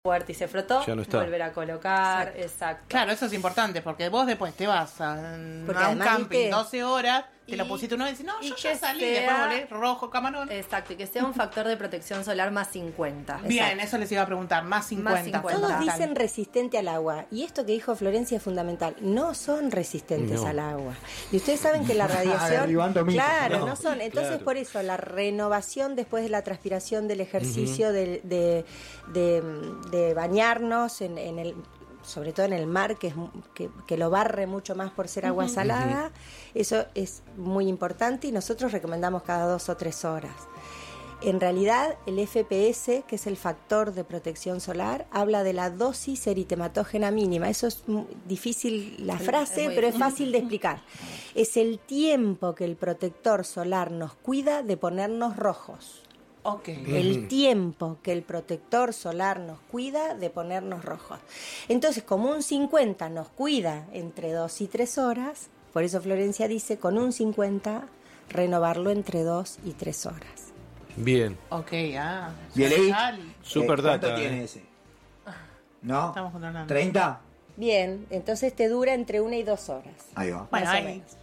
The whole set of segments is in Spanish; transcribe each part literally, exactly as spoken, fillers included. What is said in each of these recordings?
fuerte y se frotó, ya no está. volver a colocar, exacto. exacto. Claro, eso es importante, porque vos después te vas a, a un camping ¿viste? doce horas, te y, lo pusiste uno y decís, no, y yo ya salí, sea, después volé rojo, camarón. Exacto, y que sea un factor de protección solar más cincuenta. Bien, Exacto. eso les iba a preguntar, más cincuenta. Más cincuenta. Todos fundamental. dicen resistente al agua, y esto que dijo Florencia es fundamental. No son resistentes No. al agua. Y ustedes saben que la radiación, Derribando mitos. claro, no, No, son. Entonces claro. por eso la renovación después de la transpiración del ejercicio, uh-huh. de, de, de, de bañarnos en, en el sobre todo en el mar, que es que, que lo barre mucho más por ser agua uh-huh. salada, uh-huh. eso es muy importante y nosotros recomendamos cada dos o tres horas. En realidad, el F P S, que es el factor de protección solar, habla de la dosis eritematógena mínima. Eso es difícil la frase, es pero es fácil de explicar. Es el tiempo que el protector solar nos cuida de ponernos rojos. Okay. El tiempo que el protector solar nos cuida de ponernos rojos. Entonces, como un cincuenta nos cuida entre dos y tres horas, por eso Florencia dice, con un cincuenta, renovarlo entre dos y tres horas. Bien. Ok, ah. Bien ahí. Super eh, data. ¿Cuánto tiene eh. ese? ¿No? Estamos controlando. ¿treinta? Bien, entonces te dura entre una y dos horas. Ahí va. Bueno, más o ahí. menos.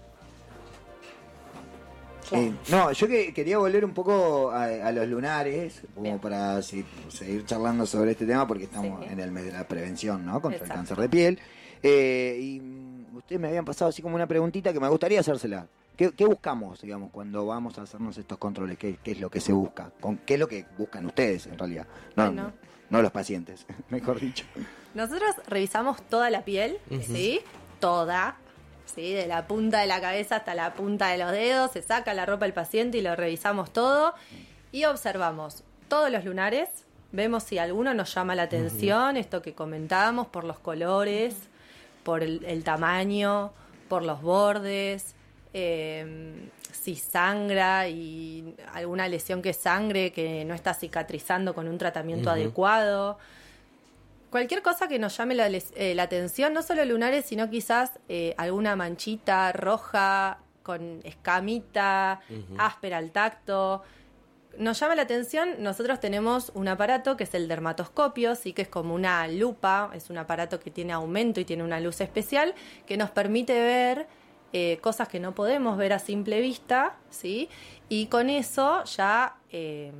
Claro. Eh, no, yo que, quería volver un poco a, a los lunares, como Bien. para si- seguir charlando sobre este tema, porque estamos Sí. en el mes de la prevención, ¿no? Contra Exacto. el cáncer de piel. Eh, y mm, ustedes me habían pasado así como una preguntita que me gustaría hacérsela. ¿Qué, qué buscamos, digamos, cuando vamos a hacernos estos controles? ¿Qué, qué es lo que se busca? ¿Con, ¿Qué es lo que buscan ustedes, en realidad? No, Bueno. no los pacientes, mejor dicho. Nosotros revisamos toda la piel, Ujú. ¿sí? Toda, ¿sí? De la punta de la cabeza hasta la punta de los dedos, se saca la ropa del paciente y lo revisamos todo y observamos todos los lunares, vemos si alguno nos llama la atención, uh-huh. esto que comentábamos, por los colores, por el, el tamaño, por los bordes, eh, si sangra y alguna lesión que sangre que no está cicatrizando con un tratamiento uh-huh. adecuado. Cualquier cosa que nos llame la, eh, la atención, no solo lunares, sino quizás eh, alguna manchita roja con escamita, uh-huh. áspera al tacto. Nos llama la atención, nosotros tenemos un aparato que es el dermatoscopio, sí, que es como una lupa, es un aparato que tiene aumento y tiene una luz especial que nos permite ver eh, cosas que no podemos ver a simple vista, ¿sí? Y con eso ya eh,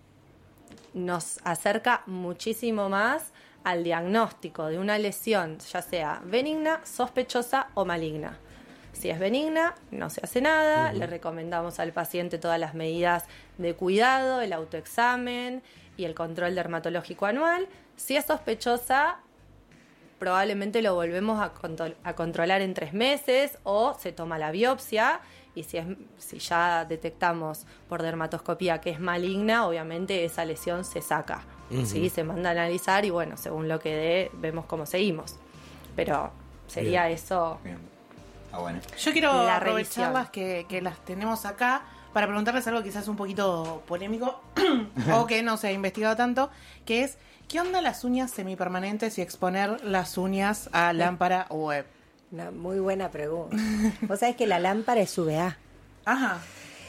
nos acerca muchísimo más al diagnóstico de una lesión, ya sea benigna, sospechosa o maligna. Si es benigna, no se hace nada, uh-huh. le recomendamos al paciente todas las medidas de cuidado, el autoexamen y el control dermatológico anual. Si es sospechosa, probablemente lo volvemos a, contro- a controlar en tres meses o se toma la biopsia. Y si, es, si ya detectamos por dermatoscopía que es maligna, obviamente esa lesión se saca, uh-huh. ¿sí? Se manda a analizar y bueno, según lo que dé, vemos cómo seguimos. Pero sería Bien. eso. Bien. Ah, bueno. Yo quiero La aprovecharlas que, que las tenemos acá para preguntarles algo quizás un poquito polémico o que no se ha investigado tanto, que es, ¿qué onda las uñas semipermanentes y exponer las uñas a lámpara o web? Una muy buena pregunta. Vos sabés que la lámpara es U V A. Ajá.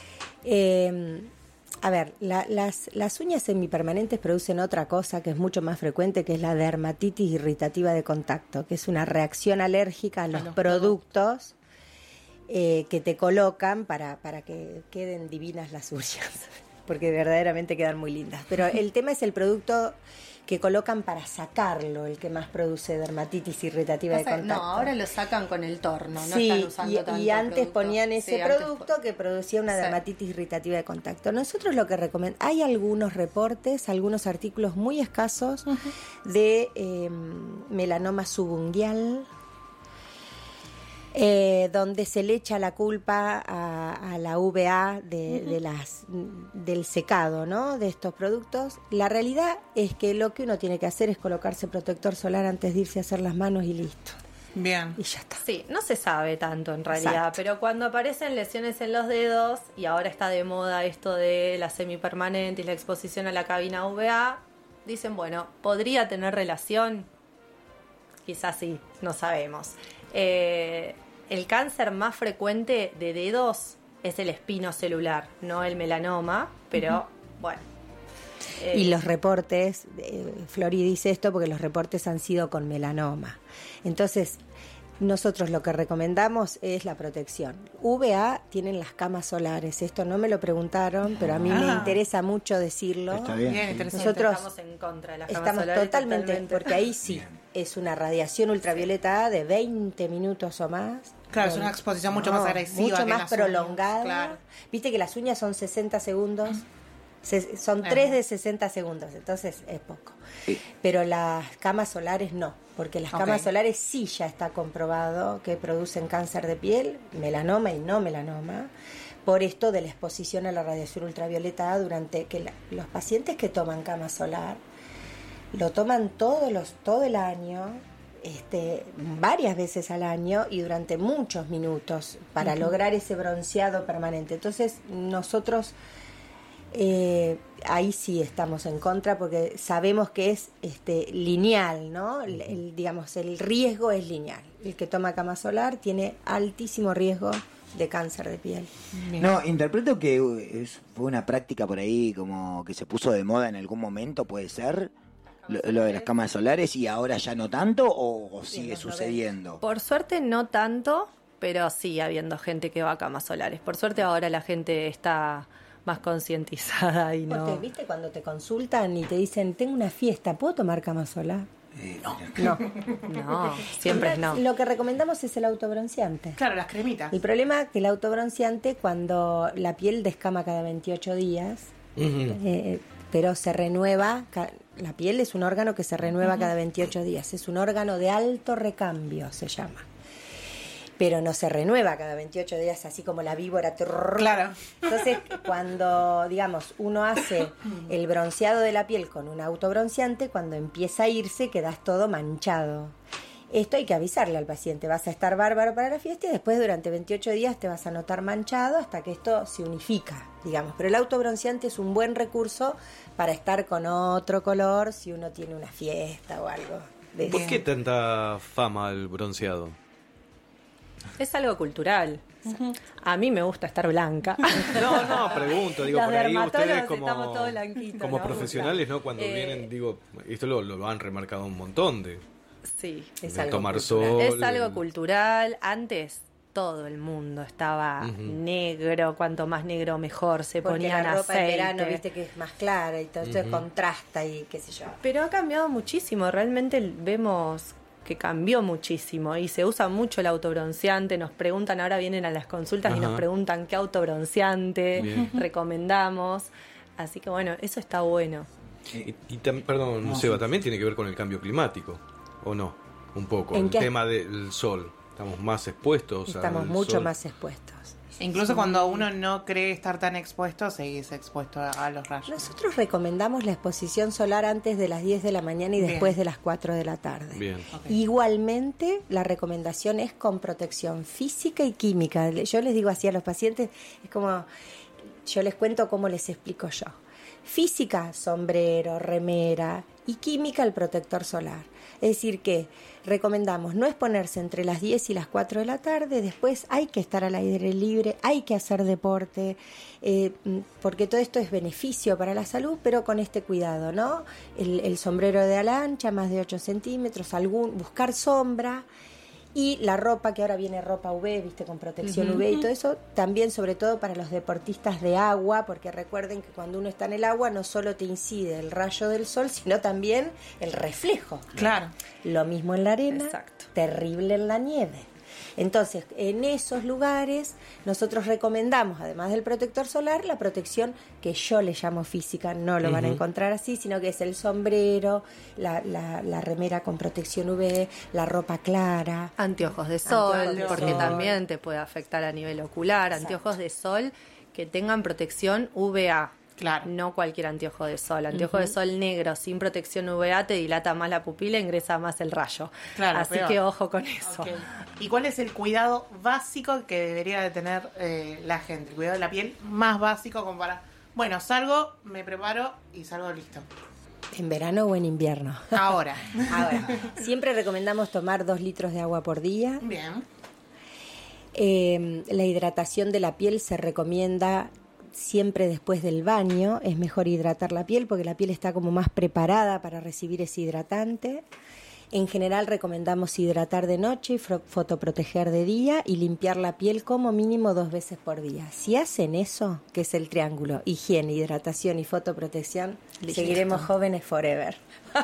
Eh, a ver, la- las, las uñas semipermanentes producen otra cosa que es mucho más frecuente, que es la dermatitis irritativa de contacto, que es una reacción alérgica a los, los productos eh, que te colocan para, para que queden divinas las uñas, porque verdaderamente quedan muy lindas. Pero el tema es el producto que colocan para sacarlo, el que más produce dermatitis irritativa de Pasa- contacto. No, ahora lo sacan con el torno, no Sí, están usando y, tanto y antes producto. ponían ese Sí, antes producto pon- que producía una Sí. dermatitis irritativa de contacto. Nosotros lo que recomendamos, hay algunos reportes, algunos artículos muy escasos uh-huh. de eh, melanoma subungual, eh, donde se le echa la culpa a, a la U V A de, uh-huh. de las, del secado, ¿no?, de estos productos. La realidad es que lo que uno tiene que hacer es colocarse protector solar antes de irse a hacer las manos y listo. Bien. Y ya está. Sí, no se sabe tanto en realidad, Exacto. pero cuando aparecen lesiones en los dedos, y ahora está de moda esto de la semipermanente y la exposición a la cabina U V A, dicen, bueno, ¿podría tener relación? Quizás sí, no sabemos. Eh, el cáncer más frecuente de dedos es el espino celular, no el melanoma, pero uh-huh. bueno. Eh, Y los reportes, eh, Flori dice esto porque los reportes han sido con melanoma. Entonces, nosotros lo que recomendamos es la protección. V A tienen las camas solares. Esto no me lo preguntaron, pero a mí me Ah. interesa mucho decirlo. Está bien. Bien, sí. interesante. Nosotros estamos en contra de las camas Estamos solares totalmente, porque ahí sí es una radiación ultravioleta A de veinte minutos o más. Claro, es Con- una exposición mucho más agresiva mucho que más las uñas. prolongada. Claro. Viste que las uñas son sesenta segundos. Se- son Ajá. tres de sesenta segundos, entonces es poco. Sí. Pero las camas solares no, porque las Ok. camas solares sí ya está comprobado que producen cáncer de piel, melanoma y no melanoma, por esto de la exposición a la radiación ultravioleta A durante que la- los pacientes que toman cama solar lo toman todos los todo el año, este, varias veces al año y durante muchos minutos para lograr ese bronceado permanente. Entonces nosotros eh, ahí sí estamos en contra porque sabemos que es este lineal, ¿no? El, el, digamos, el riesgo es lineal. El que toma cama solar tiene altísimo riesgo de cáncer de piel. Bien. No, interpreto que es, fue una práctica por ahí como que se puso de moda en algún momento, ¿puede ser? Lo, lo de las camas solares y ahora ya no tanto o, o sigue los sucediendo. Por suerte no tanto, pero sigue habiendo gente que va a camas solares. Por suerte ahora la gente está más concientizada y no... Porque, ¿viste cuando te consultan y te dicen, tengo una fiesta, ¿puedo tomar cama solar? Eh, no. No. No, siempre es no. Lo que recomendamos es el autobronceante. Claro, las cremitas. El problema es que el autobronceante, cuando la piel descama cada veintiocho días, Ujú. eh, pero se renueva, ca- la piel es un órgano que se renueva cada veintiocho días, es un órgano de alto recambio, se llama. Pero no se renueva cada veintiocho días, así como la víbora. trrr. Claro. Entonces, cuando, digamos, uno hace el bronceado de la piel con un autobronceante, cuando empieza a irse, quedas todo manchado. Esto hay que avisarle al paciente, vas a estar bárbaro para la fiesta y después durante veintiocho días te vas a notar manchado hasta que esto se unifica, digamos. Pero el autobronceante es un buen recurso para estar con otro color si uno tiene una fiesta o algo. De ¿Por eso. qué tanta fama el bronceado? Es algo cultural. A mí me gusta estar blanca. No, no, pregunto, digo, Los por ahí dermatólogos ustedes como, estamos todos blanquitos, como ¿no? profesionales, ¿no? Cuando Eh, vienen, digo, esto lo, lo han remarcado un montón de, Sí, Es de algo tomar cultural. sol. es algo el- cultural. Antes todo el mundo estaba Ujú. negro, cuanto más negro mejor, se Porque ponían la ropa en aceite. verano, viste que es más clara y todo esto Ujú. contrasta y qué sé yo. Pero ha cambiado muchísimo, realmente vemos que cambió muchísimo y se usa mucho el autobronceante, nos preguntan, ahora vienen a las consultas y Ajá. nos preguntan qué autobronceante Bien. recomendamos, así que bueno, eso está bueno. Y, y tam- perdón, No, Seba, sí. también tiene que ver con el cambio climático, ¿o no? Un poco, ¿En el qué? tema del sol. Estamos más expuestos Estamos al mucho sol. más expuestos. Incluso cuando uno no cree estar tan expuesto, seguís expuesto a, a los rayos. Nosotros recomendamos la exposición solar antes de las diez de la mañana y Bien. después de las cuatro de la tarde. Bien. Ok. Igualmente, la recomendación es con protección física y química. Yo les digo así a los pacientes, es como, yo les cuento cómo les explico yo. Física, sombrero, remera, y química, el protector solar. Es decir que recomendamos no exponerse entre las diez y las cuatro de la tarde, después hay que estar al aire libre, hay que hacer deporte, eh, porque todo esto es beneficio para la salud, pero con este cuidado, ¿no? El, el sombrero de ala ancha, más de ocho centímetros, algún, buscar sombra. Y la ropa, que ahora viene ropa U V, viste, con protección U V y todo eso, también sobre todo para los deportistas de agua, porque recuerden que cuando uno está en el agua no solo te incide el rayo del sol, sino también el reflejo. Claro. Lo mismo en la arena, Exacto. terrible en la nieve. Entonces, en esos lugares nosotros recomendamos, además del protector solar, la protección que yo le llamo física, no lo van a Ujú. encontrar así, sino que es el sombrero, la, la, la remera con protección U V, la ropa clara. Anteojos de sol, Anteojos de porque sol. también te puede afectar a nivel ocular, Exacto. anteojos de sol que tengan protección U V A. Claro. No cualquier anteojo de sol. Anteojo de sol negro sin protección U V A te dilata más la pupila, ingresa más el rayo. Claro, Así peor. que ojo con eso. Ok. ¿Y cuál es el cuidado básico que debería de tener eh, la gente? El cuidado de la piel más básico como para... Bueno, salgo, me preparo y salgo listo. ¿En verano o en invierno? Ahora. Ahora, siempre recomendamos tomar dos litros de agua por día. Bien. Eh, la hidratación de la piel se recomienda siempre después del baño es mejor hidratar la piel porque la piel está como más preparada para recibir ese hidratante. En general recomendamos hidratar de noche y fotoproteger de día y limpiar la piel como mínimo dos veces por día. Si hacen eso, que es el triángulo, higiene, hidratación y fotoprotección, Listo. Seguiremos jóvenes forever.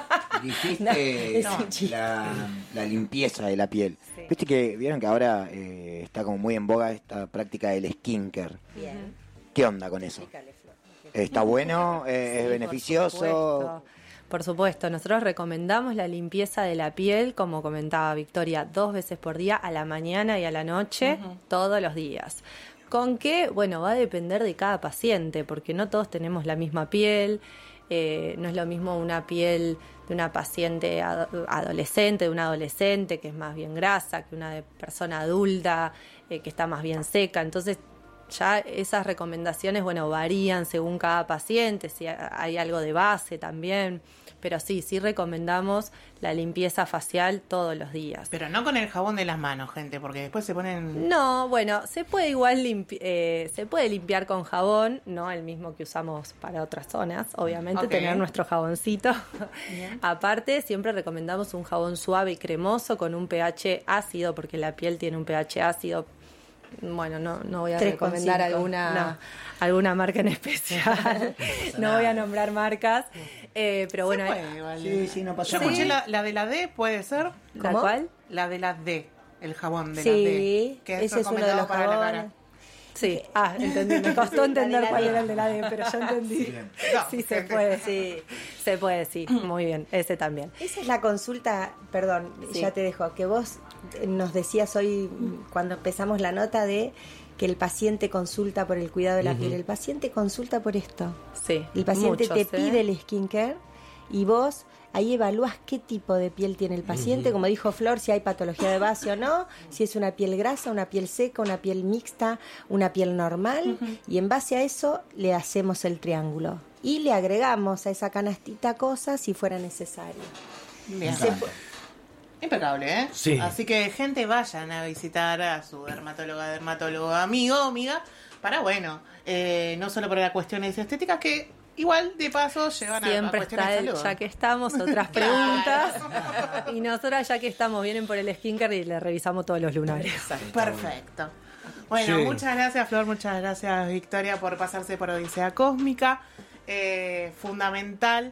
Dijiste No, no, la, la limpieza de la piel. Sí. Viste que vieron que ahora eh, está como muy en boga esta práctica del skincare. Bien. ¿Qué onda con eso? ¿Está bueno? Eh, Sí, ¿Es beneficioso? Por supuesto. Por supuesto, nosotros recomendamos la limpieza de la piel, como comentaba Victoria, dos veces por día, a la mañana y a la noche, uh-huh. todos los días. ¿Con qué? Bueno, va a depender de cada paciente, porque no todos tenemos la misma piel, eh, no es lo mismo una piel de una paciente ad- adolescente, de un adolescente que es más bien grasa, que una de persona adulta eh, que está más bien seca, entonces ya esas recomendaciones, bueno, varían según cada paciente, si hay algo de base también, pero sí, sí recomendamos la limpieza facial todos los días. Pero no con el jabón de las manos, gente, porque después se ponen... No, bueno, se puede igual limpi- eh, se puede limpiar con jabón, no el mismo que usamos para otras zonas, obviamente, Okay. tener nuestro jaboncito. Aparte, siempre recomendamos un jabón suave y cremoso con un pH ácido, porque la piel tiene un pH ácido. Bueno, no, no voy a tres recomendar coma cinco. alguna No. alguna marca en especial. No voy a nombrar marcas, eh, pero bueno. Se puede, igual. Sí, sí, no pasa Yo nada. escuché la, la de la D, ¿puede ser? ¿La ¿Cómo? cual? La de la D, el jabón de Sí, la D. Que ese es uno de recomendado los para la jabones. cara. Sí, ah, entendí. Me costó La de entender la cuál D. era el de la D, pero yo entendí. No, Sí, se gente. puede, sí. Se puede, sí. Muy bien, ese también. Esa es la consulta, perdón, Sí. ya te dejo, que vos nos decías hoy cuando empezamos la nota de que el paciente consulta por el cuidado de la Ujú. piel. El paciente consulta por esto. Sí. El paciente muchos, te ¿eh? pide el skincare y vos ahí evalúas qué tipo de piel tiene el paciente, como dijo Flor, si hay patología de base o no, si es una piel grasa, una piel seca, una piel mixta, una piel normal, y en base a eso le hacemos el triángulo. Y le agregamos a esa canastita cosas si fuera necesario. Bien. Me encanta. Impecable, ¿eh? Sí. Así que, gente, vayan a visitar a su dermatóloga, dermatólogo, amigo, amiga, para, bueno, eh, no solo por las cuestiones estéticas, que igual, de paso, llevan a- a, Siempre cuestiones está de el, salud. ya que estamos, otras preguntas. Y nosotras, ya que estamos, vienen por el skincare y le revisamos todos los lunares. Perfecto. Bueno, Sí. muchas gracias, Flor, muchas gracias, Victoria, por pasarse por Odisea Cósmica. Eh, fundamental,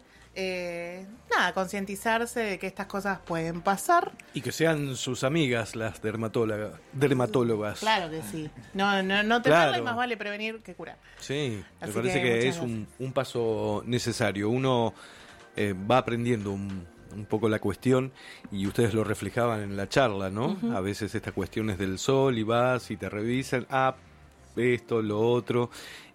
eh, nada, concientizarse de que estas cosas pueden pasar. Y que sean sus amigas las dermatólogas. dermatólogas. Claro que sí. No, no, no tenerla Claro. y más vale prevenir que curar. Sí, me Así parece que que, muchas es un, un paso necesario. Uno eh, va aprendiendo un, un poco la cuestión y ustedes lo reflejaban en la charla, ¿no? A veces estas cuestiones del sol y vas y te revisan, ah, esto, lo otro,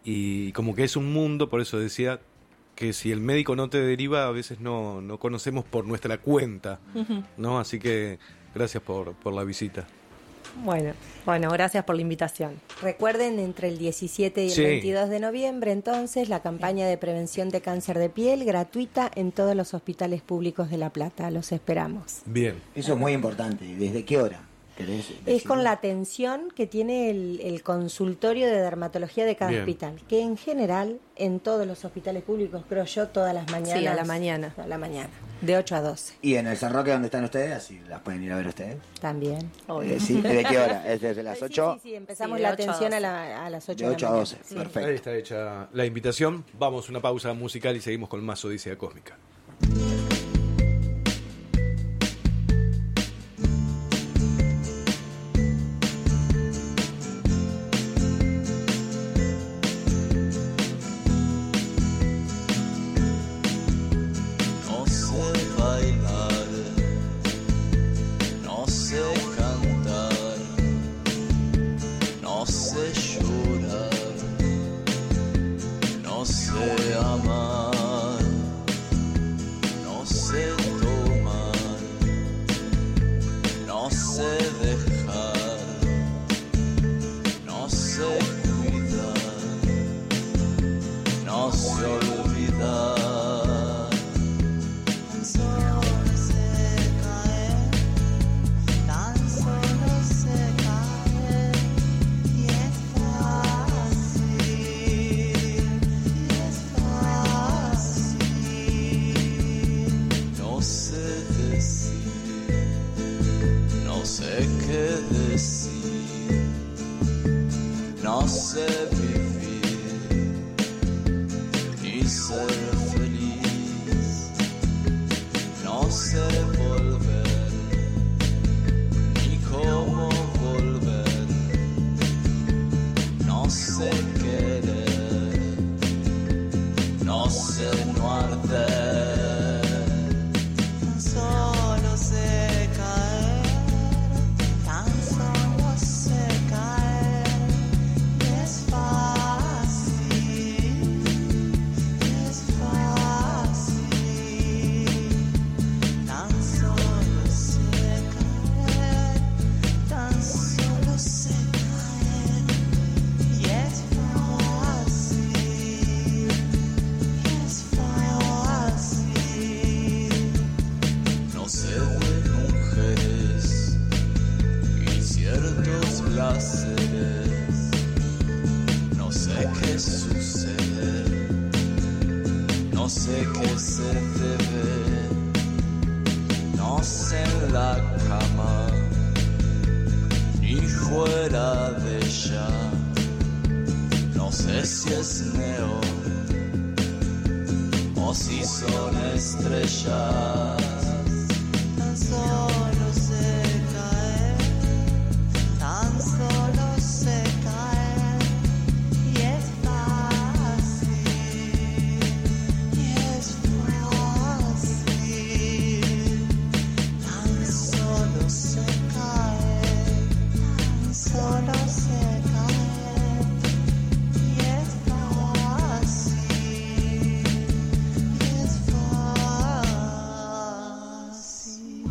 y como que es un mundo, por eso decía que si el médico no te deriva, a veces no, no conocemos por nuestra cuenta, ¿no? Así que gracias por, por la visita. Bueno, bueno, gracias por la invitación. Recuerden, entre el diecisiete y el Sí. veintidós de noviembre, entonces, la campaña de prevención de cáncer de piel gratuita en todos los hospitales públicos de La Plata. Los esperamos. Bien. Eso es muy importante. ¿Desde qué hora? ¿Querés Es decir? con la atención que tiene el, el consultorio de dermatología de cada Bien. hospital, que en general, en todos los hospitales públicos, creo yo, todas las mañanas. Sí, a la mañana. A la mañana, de ocho a doce, ¿Y en el San Roque donde están ustedes? Así las pueden ir a ver ustedes. también. Eh, ¿Sí? ¿Desde qué hora? ¿Es desde las Sí, ocho? Sí, sí, empezamos Sí, de la ocho a atención a, doce. la- a las ocho De de ocho la a mañana. doce. Ahí Perfecto. está hecha la invitación. Vamos a una pausa musical y seguimos con más Odisea Cósmica. No sé bailar, no sé cantar, no sé llorar, no sé amar. decir, no sé qué decir, no sé vivir ni ser feliz, no sé volver ni cómo volver, no sé querer, no sé no arder. Solo sé caer, tan solo sé caer, y es fácil, es fácil, tan solo sé caer, tan solo sé caer, y es fácil, es fácil. No sé de mujeres y ciertos placeres, no sé qué sucede, no sé qué se debe, no sé en la cama ni fuera de ella, no sé si es neón o si son estrellas. Tan solo sé caer, tan solo sé caer, y es fácil, y es fácil, tan solo sé caer, tan solo sé caer, y es fácil, y es fácil.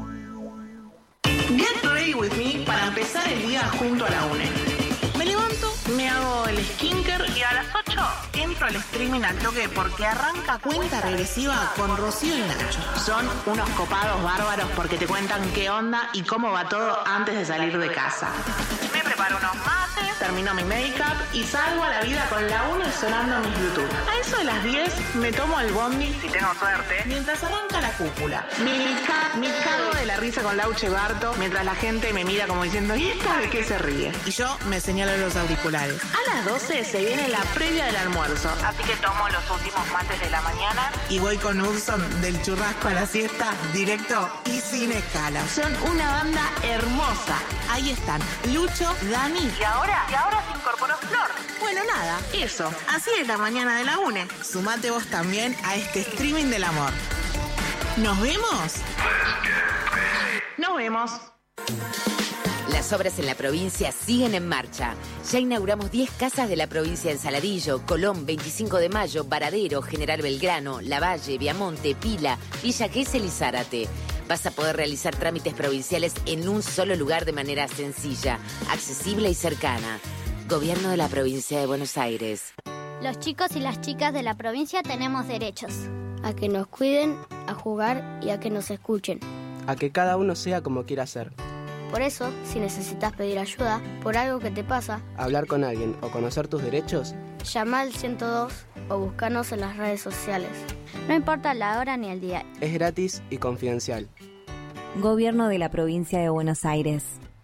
Get ready with me para empezar el día junto a la UNE. Me levanto, me hago el skincare y a las ocho entro al streaming al toque porque arranca Cuenta Regresiva con Rocío y Nacho. Son unos copados bárbaros porque te cuentan qué onda y cómo va todo antes de salir de casa. Me preparo unos mates, termino mi make-up y salgo a la vida con la UNE sonando mis Bluetooth. A eso de las diez me tomo el bondi, si tengo suerte, mientras arranca la cúpula. Me, ca- me cago de la risa con Lauche Barto mientras la gente me mira como diciendo ¿y esta de qué se ríe? Y yo me señalo los auriculares. A las doce se viene la previa del almuerzo, así que tomo los últimos mates de la mañana y voy con Urson del churrasco a la siesta directo y sin escala. Son una banda hermosa. Ahí están Lucho, Dani y ahora, y ahora se incorporó Flor. Bueno, nada, eso. Así es la mañana de la UNE. Sumate vos también a este streaming del amor. ¿Nos vemos? Nos vemos. Las obras en la provincia siguen en marcha. Ya inauguramos diez casas de la provincia en Saladillo, Colón, veinticinco de mayo, Varadero, General Belgrano, Lavalle, Viamonte, Pila, Villa Gesell y Zárate. Vas a poder realizar trámites provinciales en un solo lugar de manera sencilla, accesible y cercana. Gobierno de la provincia de Buenos Aires. Los chicos y las chicas de la provincia tenemos derechos. A que nos cuiden, a jugar y a que nos escuchen. A que cada uno sea como quiera ser. Por eso, si necesitas pedir ayuda por algo que te pasa, Hablar con alguien o conocer tus derechos, llama al ciento dos o búscanos en las redes sociales. No importa la hora ni el día. es gratis y confidencial. Gobierno de la provincia de Buenos Aires.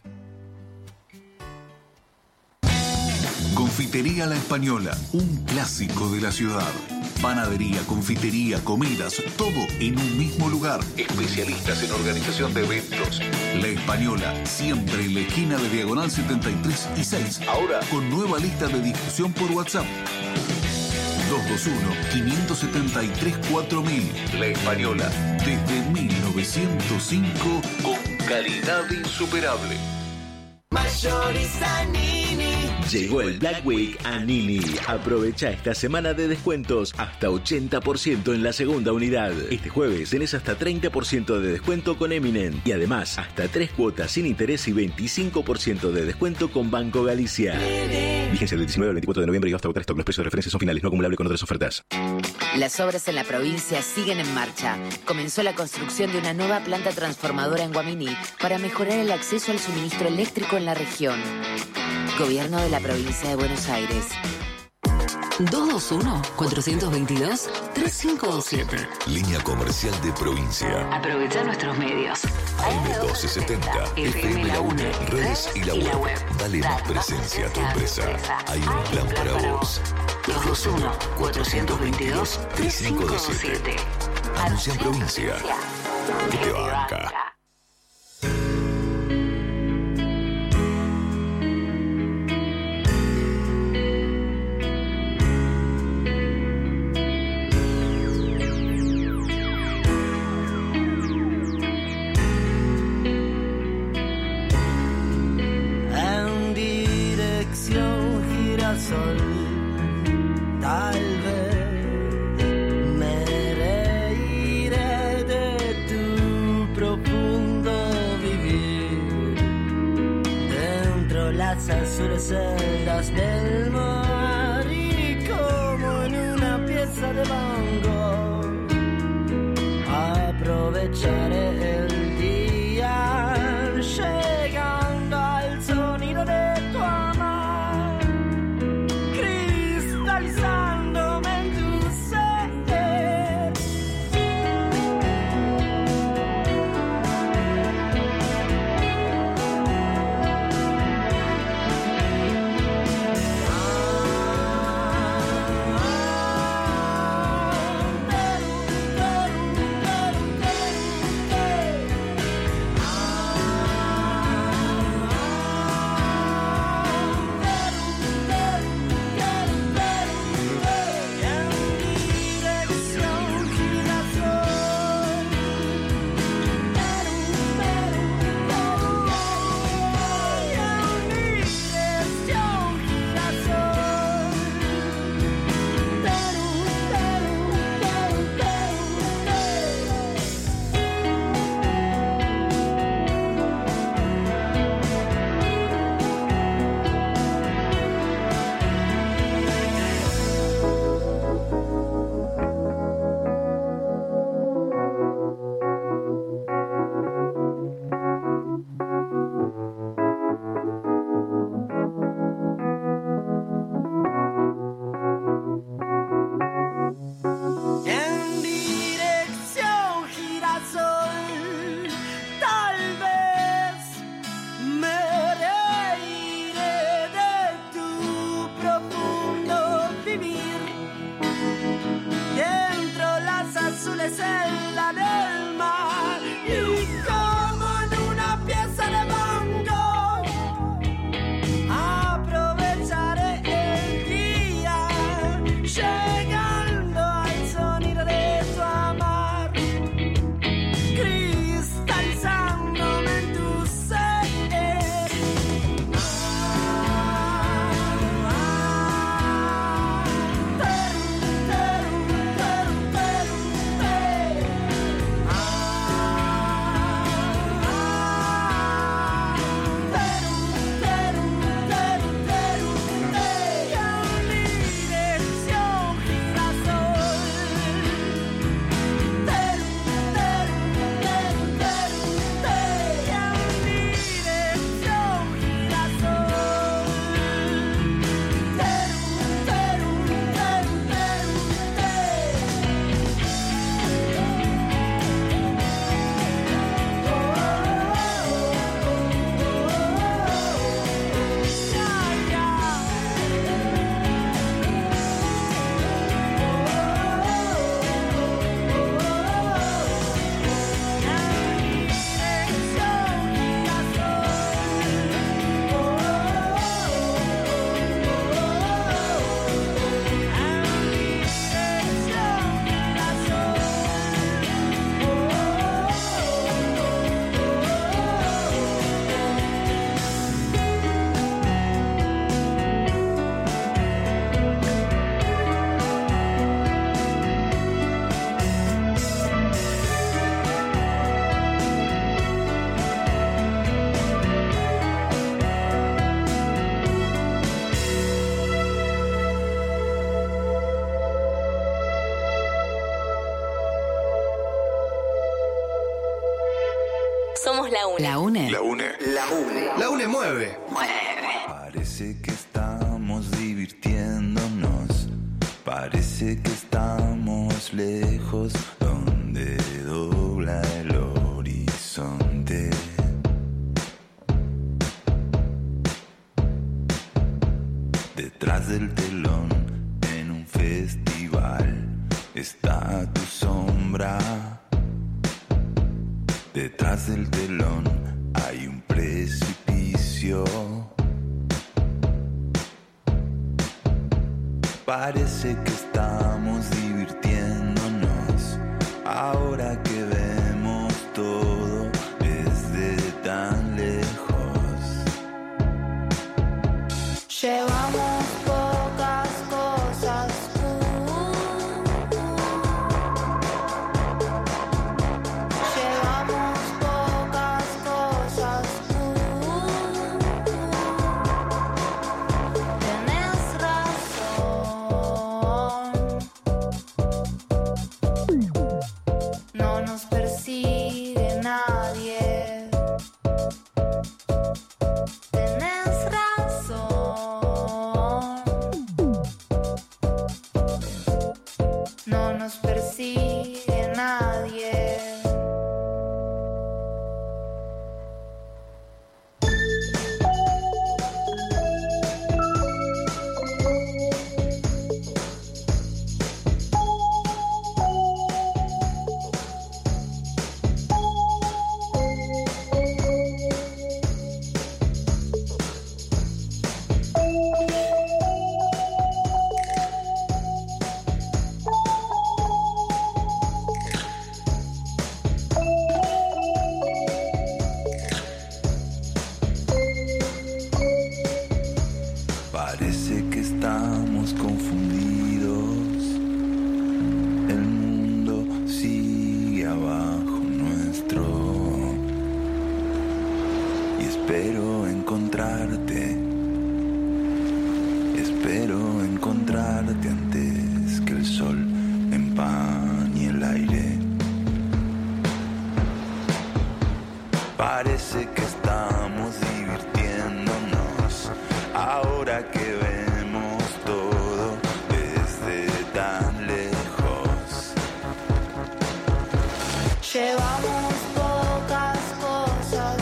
Confitería La Española, un clásico de la ciudad. Panadería, confitería, comidas, todo en un mismo lugar. Especialistas en organización de eventos. La Española, siempre en la esquina de Diagonal setenta y tres y seis. Ahora con nueva lista de difusión por WhatsApp. dos dos uno, cinco siete tres, cuatro mil. La Española, desde mil novecientos cinco, con calidad insuperable. Mayoriza Nini. Llegó el Black Week a Nini. Aprovecha esta semana de descuentos hasta ochenta por ciento en la segunda unidad. Este jueves tenés hasta treinta por ciento de descuento con Eminent y además hasta tres cuotas sin interés y veinticinco por ciento de descuento con Banco Galicia. Nini. Vigencia del diecinueve al veinticuatro de noviembre y hasta agotar stock. Los precios de referencia son finales, no acumulables con otras ofertas. Las obras en la provincia siguen en marcha. Comenzó la construcción de una nueva planta transformadora en Guaminí para mejorar el acceso al suministro eléctrico en la región. Gobierno de la provincia de Buenos Aires. dos dos uno, cuatro dos dos, tres cinco dos siete. Línea comercial de provincia. Aprovecha nuestros medios. A M doce setenta, F M La Una, redes y la web. Dale más presencia a tu empresa. Hay un plan para vos. dos dos uno, cuatro dos dos, tres cinco dos siete. Anuncia en provincia. Que te banca. En dirección girasol, tal vez me reiré de tu profundo vivir. Dentro las azules celdas del mar y como en una pieza de Van Gogh, aprovecharé el día llegando al sonido de tu amor, cristalizándome en tu ser. En dirección girasol, tal vez me reiré de tu profundo vivir. Dentro las azules celdas del mar y como en una pieza de Van Gogh, aprovecharé el día llegando al sonido de tu amor, cristalizándome en tu ser. Somos la UNE. La UNE. La UNE. La UNE. La UNE mueve. Mueve. Parece que estamos divirtiéndonos Parece que estamos lejos, donde dobla el horizonte. Detrás del telón, en un festival, está tu sombra. Detrás del telón hay un precipicio. Parece que estamos divirtiéndonos ahora que vemos todo desde tan lejos. Llevamos pocas cosas. Llevamos pocas cosas. Tenés razón. No nos persigue nadie. Tenés razón. No nos persigue nadie. Parece que estamos confundidos. El mundo sigue abajo nuestro. Y espero encontrarte. Espero encontrarte antes que el sol empañe el aire. Parece que estamos divirtiéndonos ahora que vemos todo desde tan lejos. Llevamos pocas cosas.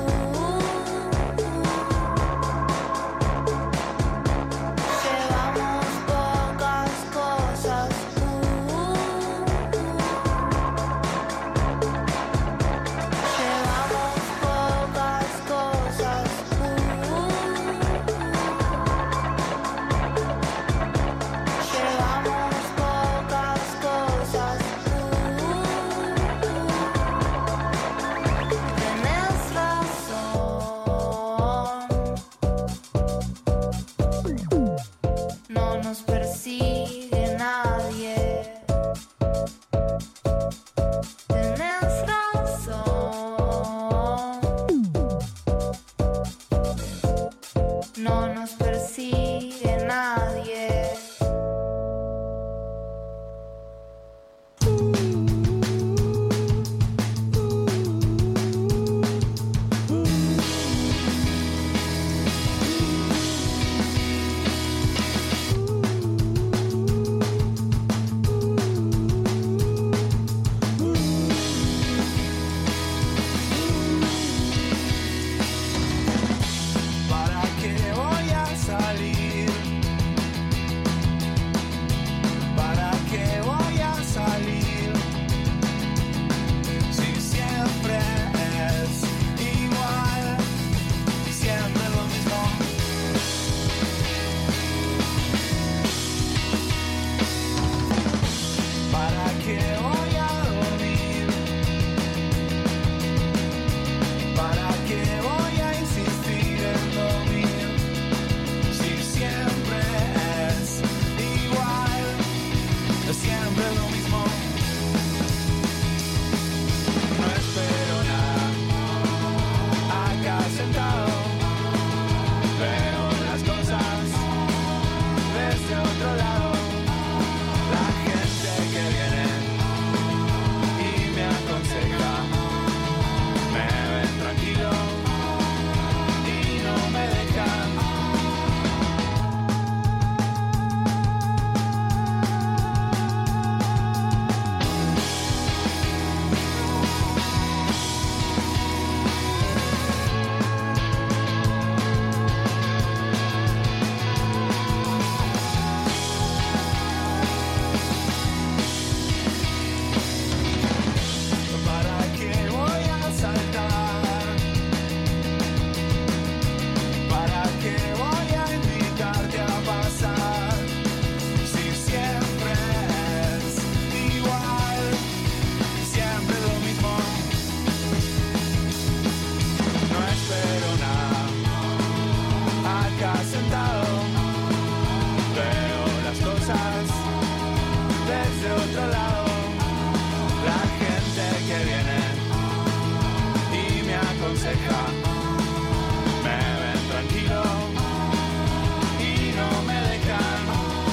Llevamos pocas cosas. Llevamos pocas cosas. ceja. Me ven tranquilo y no me dejan.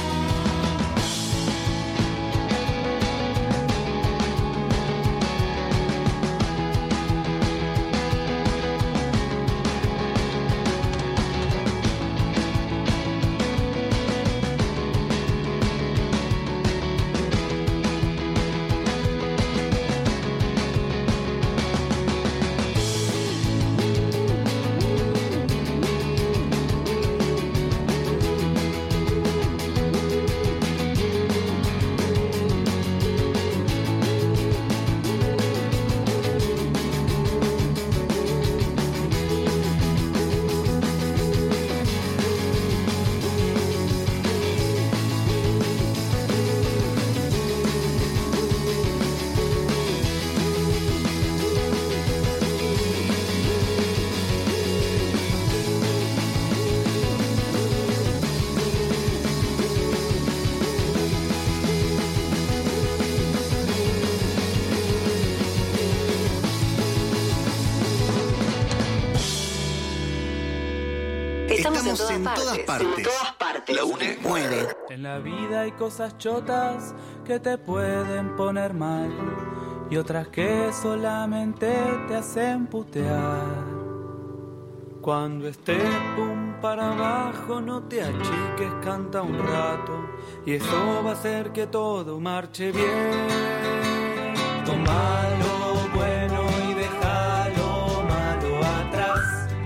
Estamos en todas partes. En todas partes. La UNE mueve. En la vida hay cosas chotas que te pueden poner mal y otras que solamente te hacen putear. Cuando estés pum para abajo no te achiques, canta un rato y eso va a hacer que todo marche bien. Toma lo bueno y deja lo malo atrás.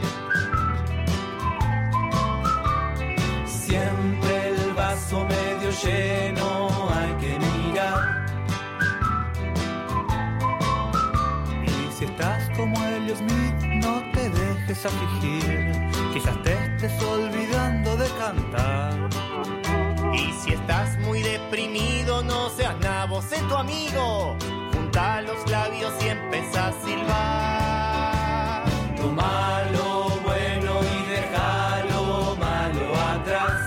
Siempre el vaso medio lleno hay que mirar. Y si estás como Elliot Smith, no te dejes afligir. Quizás te estés olvidando de cantar. Y si estás muy deprimido, no seas nabo, sé tu amigo. Junta los labios y empieza a silbar. Toma lo bueno y deja lo malo atrás.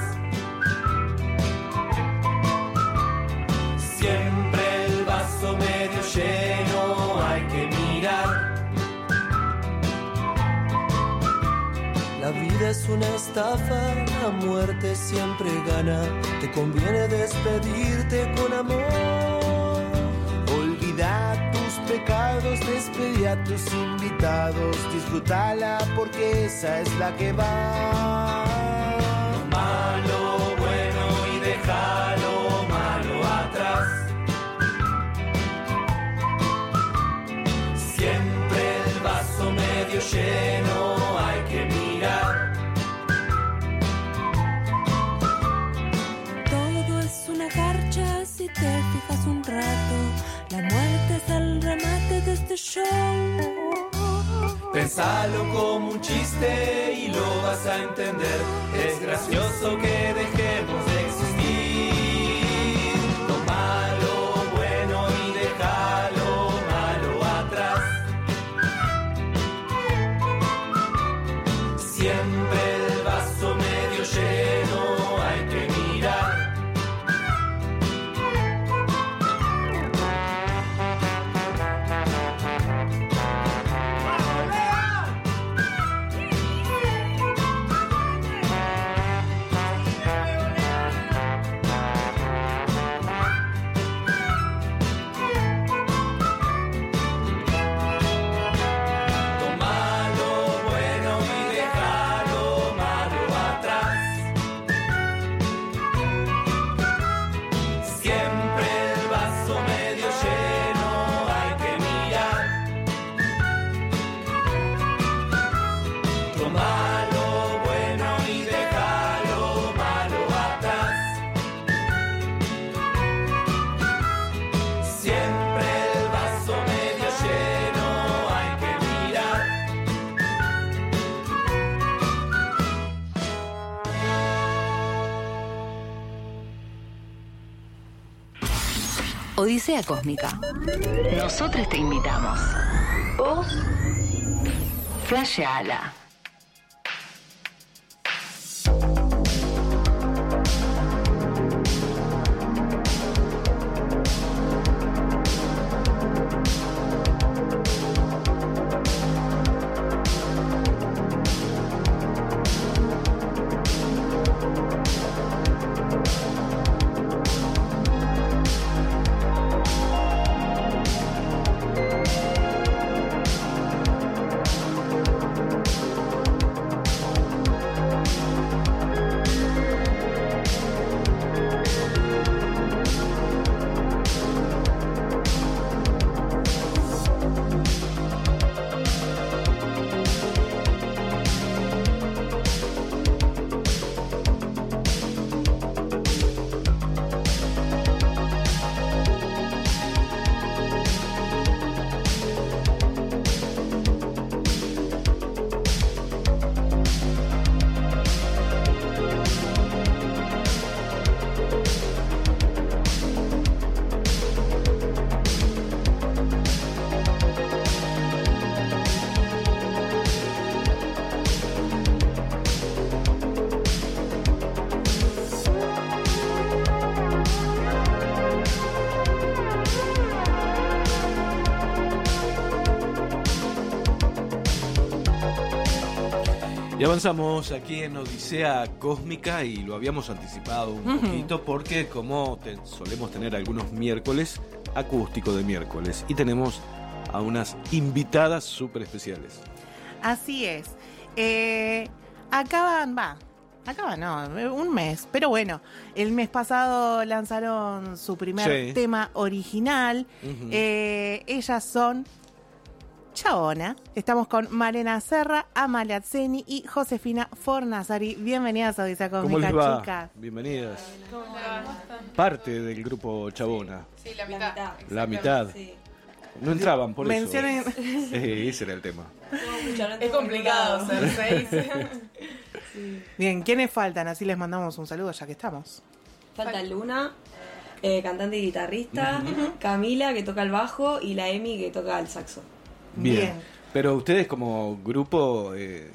Siempre el vaso medio lleno hay que mirar. La vida es una estafa, la muerte siempre gana. Te conviene despedirte con amor. Olvida tus pecados, despedí a tus invitados. Disfrútala porque esa es la que va. Toma lo bueno y deja lo malo atrás. Siempre el vaso medio lleno hay que mirar. Todo es una garcha si te fijas un rato. La muerte es el remate de este show. Pensalo como un chiste y lo vas a entender. Es gracioso que dejemos de existir. Toma lo bueno y deja lo malo atrás. Siempre el vaso medio lleno hay que mirar. Odisea Cósmica. Nosotros te invitamos. Vos, flasheala. Y avanzamos aquí en Odisea Cósmica y lo habíamos anticipado un uh-huh. poquito porque como te, solemos tener algunos miércoles, acústico de miércoles, y tenemos a unas invitadas súper especiales. Así es. Eh, acaban, va, acaban, no, un mes, pero bueno, el mes pasado lanzaron su primer sí. tema original. Uh-huh. Eh, ellas son Chabona. Estamos con Malena Serra, Amalia Zeni y Josefina Fornazari. Bienvenidas a Odisea Cósmica, ¿Cómo les va? chicas. Bienvenidas. ¿Cómo están? Parte del grupo Chabona. Sí, sí la mitad. La mitad. Sí. No entraban por Mencionen... eso. Eh, ese era el tema. Es complicado ser seis. Sí. Bien, ¿quiénes faltan? Así les mandamos un saludo ya que estamos. Falta Luna, eh, cantante y guitarrista, uh-huh. Camila, que toca el bajo, y la Emi, que toca el saxo. Bien. Bien. Pero ustedes como grupo, eh,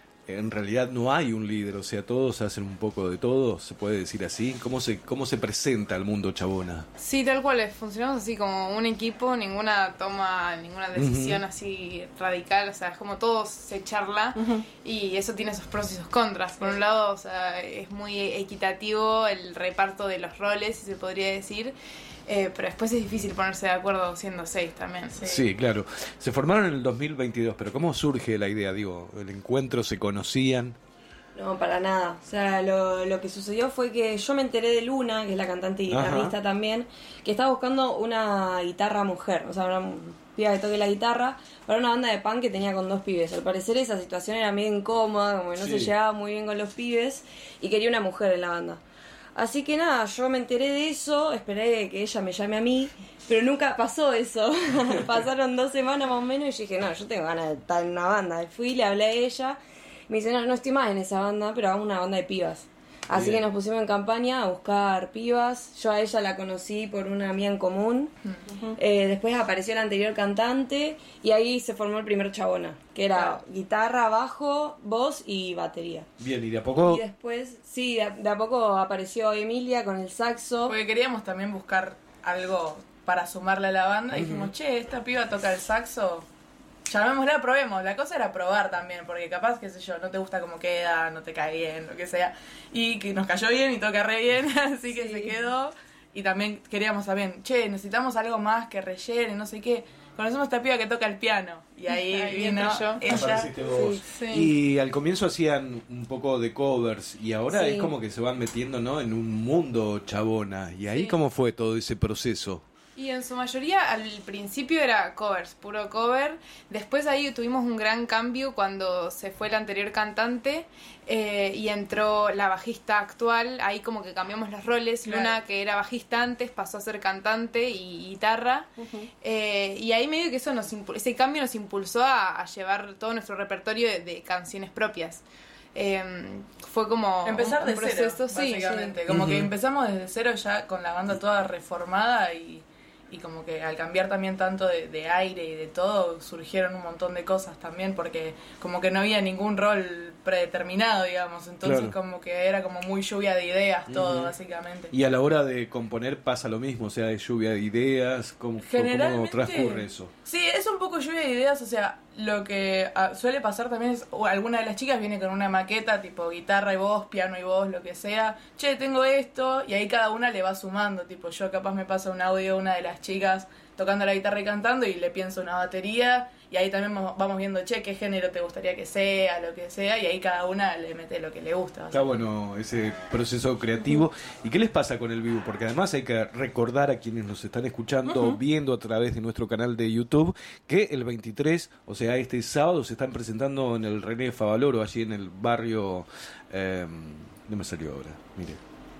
en realidad no hay un líder, o sea, todos hacen un poco de todo, se puede decir así. ¿Cómo se cómo se presenta el mundo Chabona? Sí, tal cual, funcionamos así como un equipo, ninguna toma, ninguna decisión uh-huh. así radical, o sea, es como todos se charla uh-huh. y eso tiene sus pros y sus contras. Por un lado, o sea, es muy equitativo el reparto de los roles, si se podría decir. Eh, pero después es difícil ponerse de acuerdo siendo seis también. Sí. sí, claro. Se formaron en el dos mil veintidós, pero ¿cómo surge la idea? Digo, ¿el encuentro se conocían? No, para nada. O sea, lo, lo que sucedió fue que yo me enteré de Luna, que es la cantante y guitarrista Ajá. también, que estaba buscando una guitarra mujer, o sea, una piba que toque la guitarra, para una banda de punk que tenía con dos pibes. Al parecer esa situación era medio incómoda, como que no sí. se llevaba muy bien con los pibes, y quería una mujer en la banda. Así que nada, yo me enteré de eso, esperé que ella me llame a mí, pero nunca pasó eso. Pasaron dos semanas más o menos y yo dije, no, yo tengo ganas de estar en una banda. Fui, le hablé a ella, me dice, no, no estoy más en esa banda, pero hagamos una banda de pibas. Así Bien. que nos pusimos en campaña a buscar pibas. Yo a ella la conocí por una amiga en común. Uh-huh. Eh, después apareció el anterior cantante y ahí se formó el primer Chabona, que era claro. guitarra, bajo, voz y batería. Bien, ¿y de a poco? Y después, sí, de a, de a poco apareció Emilia con el saxo. Porque queríamos también buscar algo para sumarle a la banda. Uh-huh. Y dijimos, che, esta piba toca el saxo. Llamémosla, probemos. La cosa era probar también, porque capaz, qué sé yo, no te gusta cómo queda, no te cae bien, lo que sea. Y que nos cayó bien y toca re bien, así que sí. se quedó. Y también queríamos también, che, necesitamos algo más que rellene, no sé qué. Conocemos a esta piba que toca el piano. Y ahí, ahí vino yo. ella. Sí, sí. Y al comienzo hacían un poco de covers y ahora sí. es como que se van metiendo, ¿no?, en un mundo Chabona. ¿Y ahí sí. cómo fue todo ese proceso? Y en su mayoría al principio era covers, puro cover. Después ahí tuvimos un gran cambio cuando se fue el anterior cantante eh, y entró la bajista actual. Ahí como que cambiamos los roles. Claro. Luna, que era bajista antes, pasó a ser cantante y guitarra. Uh-huh. Eh, y ahí medio que eso nos impul- ese cambio nos impulsó a, a llevar todo nuestro repertorio de, de canciones propias. Eh, fue como empezar un, de un proceso, cero, básicamente. Sí, como uh-huh. que empezamos desde cero ya con la banda toda reformada y Y como que al cambiar también tanto de, de aire y de todo, surgieron un montón de cosas también, porque como que no había ningún rol predeterminado, digamos. Entonces claro. como que era como muy lluvia de ideas todo, uh-huh. básicamente. Y a la hora de componer pasa lo mismo, o sea, es lluvia de ideas, ¿cómo, ¿cómo transcurre eso? Sí, es un poco lluvia de ideas, o sea, lo que uh, suele pasar también es, uh, alguna de las chicas viene con una maqueta, tipo guitarra y voz, piano y voz, lo que sea. Che, tengo esto, y ahí cada una le va sumando, tipo yo capaz me pasa un audio una de las chicas tocando la guitarra y cantando y le pienso una batería y ahí también vamos viendo, che, qué género te gustaría que sea, lo que sea, y ahí cada una le mete lo que le gusta. Está bueno ese proceso creativo. ¿Y qué les pasa con el vivo? Porque además hay que recordar a quienes nos están escuchando, uh-huh. viendo a través de nuestro canal de YouTube, que el veintitrés, o sea, este sábado se están presentando en el René Favaloro, allí en el barrio, eh, no me salió ahora, mire,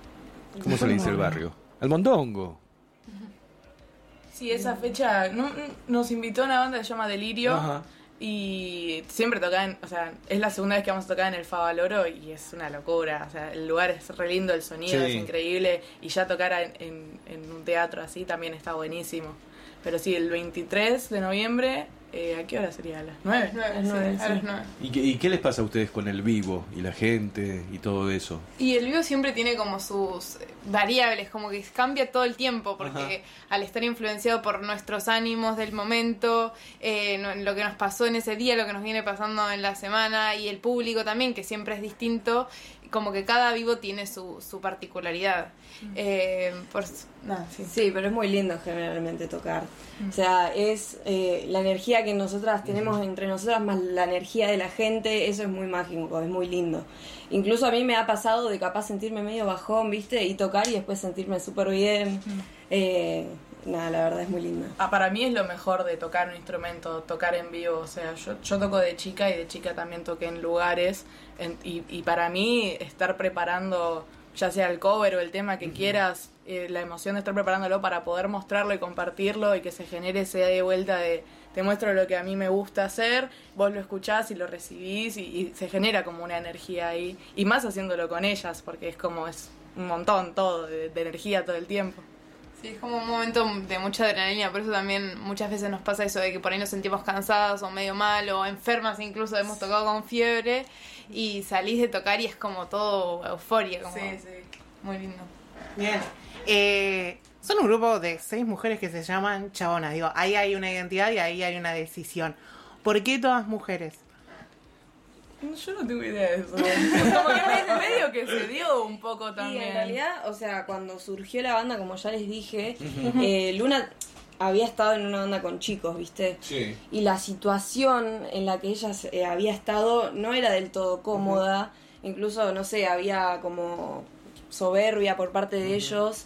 ¿cómo se le dice el barrio? El Mondongo. Sí, esa fecha no, nos invitó una banda que se llama Delirio. Ajá. Y siempre tocaban, o sea, es la segunda vez que vamos a tocar en el Favaloro y es una locura, o sea, el lugar es re lindo, el sonido sí. es increíble y ya tocar en, en, en un teatro así también está buenísimo. Pero sí, el veintitrés de noviembre Eh, ¿A qué hora sería? ¿A las nueve? Nueve, Sí, nueve, a sí. las nueve. ¿Y qué, ¿Y qué les pasa a ustedes con el vivo y la gente y todo eso? Y el vivo siempre tiene como sus variables, como que cambia todo el tiempo, porque Ajá. al estar influenciado por nuestros ánimos del momento, eh, no, lo que nos pasó en ese día, lo que nos viene pasando en la semana, y el público también, que siempre es distinto, como que cada vivo tiene su, su particularidad. Mm. Eh, por, no, sí. sí, pero es muy lindo generalmente tocar. Mm. O sea, es eh, la energía que nosotras tenemos mm. entre nosotras más la energía de la gente, eso es muy mágico, es muy lindo. Incluso a mí me ha pasado de capaz sentirme medio bajón, ¿viste? Y tocar y después sentirme súper bien. Mm. Eh, nada, la verdad es muy lindo. Ah, para mí es lo mejor de tocar un instrumento, tocar en vivo. O sea, yo, yo toco de chica y de chica también toqué en lugares. En, y, y para mí estar preparando, ya sea el cover o el tema que uh-huh. quieras, eh, la emoción de estar preparándolo para poder mostrarlo y compartirlo y que se genere ese de vuelta de te muestro lo que a mí me gusta hacer, vos lo escuchás y lo recibís y, y se genera como una energía ahí. Y más haciéndolo con ellas, porque es como es un montón todo de, de energía todo el tiempo. Sí, es como un momento de mucha adrenalina, por eso también muchas veces nos pasa eso de que por ahí nos sentimos cansadas o medio mal o enfermas, incluso hemos tocado con fiebre y salís de tocar y es como todo euforia, como sí, sí. Muy lindo. Bien. Eh, son un grupo de seis mujeres que se llaman Chabonas. Digo, ahí hay una identidad y ahí hay una decisión. ¿Por qué todas mujeres? Yo no tengo idea de eso. Como que medio que se dio un poco también. Y en realidad, o sea, cuando surgió la banda, como ya les dije, uh-huh. eh, Luna había estado en una banda con chicos, ¿viste? Sí. Y la situación en la que ella eh, había estado no era del todo cómoda. Uh-huh. Incluso, no sé, había como soberbia por parte de uh-huh. ellos.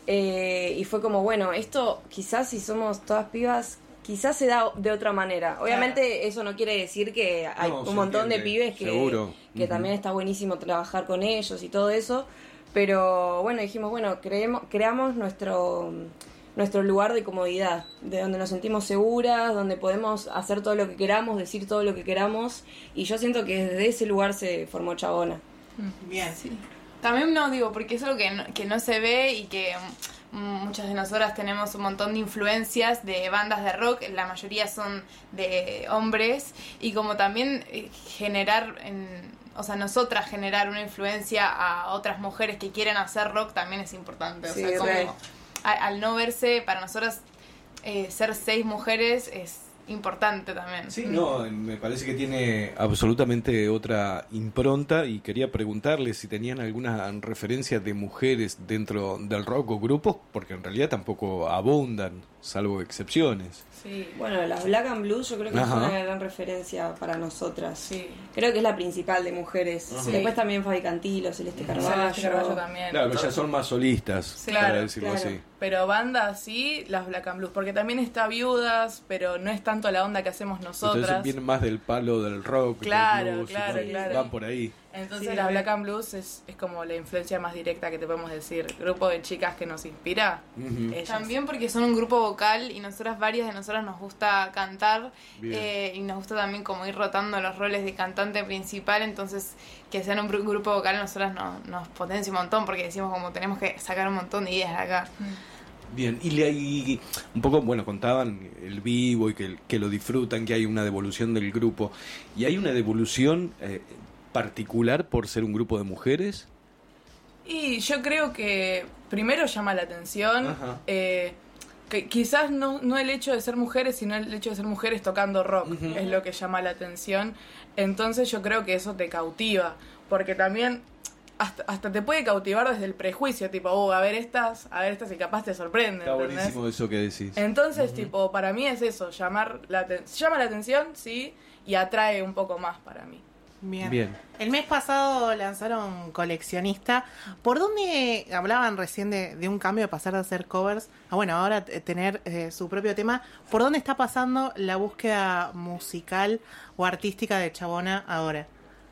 Eh, y fue como, bueno, esto quizás si somos todas pibas... Quizás se da de otra manera. Obviamente claro. eso no quiere decir que hay no, un montón entiende. de pibes que, que uh-huh. también está buenísimo trabajar con ellos y todo eso. Pero bueno, dijimos, bueno, creemos, creamos nuestro, nuestro lugar de comodidad, de donde nos sentimos seguras, donde podemos hacer todo lo que queramos, decir todo lo que queramos. Y yo siento que desde ese lugar se formó Chabona. Bien, sí. También no digo, porque es algo que no, que no se ve y que... Muchas de nosotras tenemos un montón de influencias de bandas de rock, la mayoría son de hombres, y como también generar, en, o sea, nosotras generar una influencia a otras mujeres que quieren hacer rock también es importante. O sí, sea, como a, al no verse, para nosotras eh, ser seis mujeres es importante también. Sí, no, me parece que tiene absolutamente otra impronta y quería preguntarles si tenían alguna referencia de mujeres dentro del rock o grupos, porque en realidad tampoco abundan, salvo excepciones. Sí, bueno, las Black and Blues yo creo que Ajá. es una gran referencia para nosotras. Sí. Creo que es la principal de mujeres. Ajá. Después también Fabi Cantilo, Celeste Carballo. Celeste Carballo también. Claro, pero ya son más solistas, sí, para claro, decirlo claro. así. Pero bandas sí, las Black and Blues, porque también está Viudas, pero no es tanto la onda que hacemos nosotras. Entonces vienen más del palo del rock, claro, del blues, claro, van, claro. van por ahí. Entonces sí, la Black and Blues es, es como la influencia más directa que te podemos decir. Grupo de chicas que nos inspira. Uh-huh. También porque son un grupo vocal y nosotras, varias de nosotras nos gusta cantar eh, y nos gusta también como ir rotando los roles de cantante principal, entonces que sean un gru- grupo vocal nosotras no, nos potencia un montón porque decimos como tenemos que sacar un montón de ideas de acá. Mm. Bien, y, le, y un poco, bueno, contaban el vivo y que, que lo disfrutan, que hay una devolución del grupo. ¿Y hay una devolución eh, particular por ser un grupo de mujeres? Y yo creo que primero llama la atención, eh, que quizás no, no el hecho de ser mujeres, sino el hecho de ser mujeres tocando rock, uh-huh. es lo que llama la atención. Entonces yo creo que eso te cautiva, porque también... Hasta, hasta te puede cautivar desde el prejuicio, tipo, oh, a ver estas, a ver estas y capaz te sorprende. Está ¿entendés? buenísimo eso que decís. Entonces, uh-huh. tipo, para mí es eso, llamar la aten- llama la atención, sí, y atrae un poco más para mí. Bien. Bien. El mes pasado lanzaron Coleccionista. ¿Por dónde hablaban recién de, de un cambio de pasar de hacer covers a, bueno, ahora t- tener eh, su propio tema? ¿Por dónde está pasando la búsqueda musical o artística de Chabona ahora?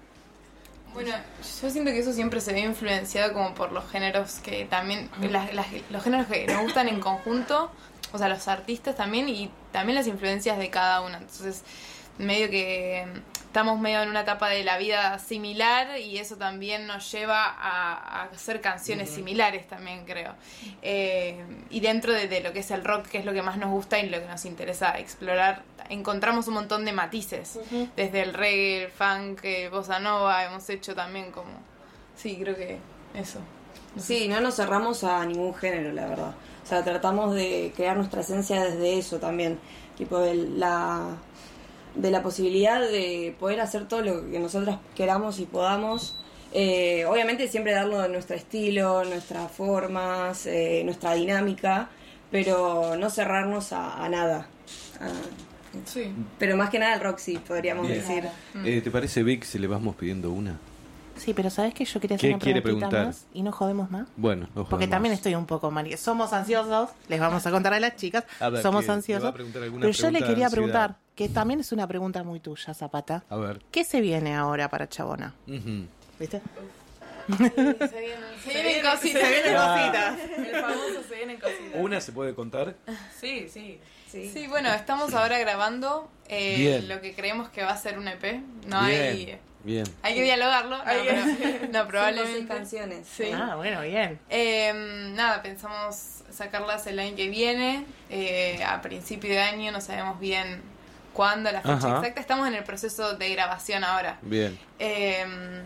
Bueno, yo siento que eso siempre se ve influenciado como por los géneros que también, las, las, los géneros que nos gustan en conjunto, o sea, los artistas también y también las influencias de cada uno. Entonces, medio que estamos medio en una etapa de la vida similar y eso también nos lleva a, a hacer canciones uh-huh. similares también, creo. Eh, y dentro de, de lo que es el rock, que es lo que más nos gusta y lo que nos interesa explorar, encontramos un montón de matices. Uh-huh. Desde el reggae, el funk, eh, bossa nova, hemos hecho también como... Sí, creo que eso. No sí, sé. No nos cerramos a ningún género, la verdad. O sea, tratamos de crear nuestra esencia desde eso también. Tipo, el, la... de la posibilidad de poder hacer todo lo que nosotras queramos y podamos, eh, obviamente siempre darlo de nuestro estilo, nuestras formas, eh, nuestra dinámica, pero no cerrarnos a, a nada. A, sí. Pero más que nada el rock sí, podríamos Bien. decir. Eh, ¿Te parece, Vic, si le vamos pidiendo una? Sí, pero ¿sabes qué? Yo quería hacer ¿Qué una quiere preguntita preguntar? Más y no jodemos más. Bueno, no jodemos Porque también estoy un poco mal. Somos ansiosos, les vamos a contar a las chicas. A ver, somos ¿qué? ansiosos. Pero yo le quería preguntar, que también es una pregunta muy tuya, Zapata. A ver. ¿Qué se viene ahora para Chabona? Uh-huh. ¿Viste? Se vienen, se vienen cositas. Se vienen Ah. cositas. El famoso se vienen cositas. ¿Una se puede contar? Sí, sí. Sí. sí, bueno, estamos ahora grabando eh, lo que creemos que va a ser un E P. No Bien. hay... Bien. Hay que dialogarlo. No, Hay pero, no probablemente. Cinco, seis canciones. Sí. Ah, bueno, bien. Eh, nada, pensamos sacarlas el año que viene. Eh, a principio de año, no sabemos bien cuándo, la fecha Ajá. exacta. Estamos en el proceso de grabación ahora. Bien. Eh,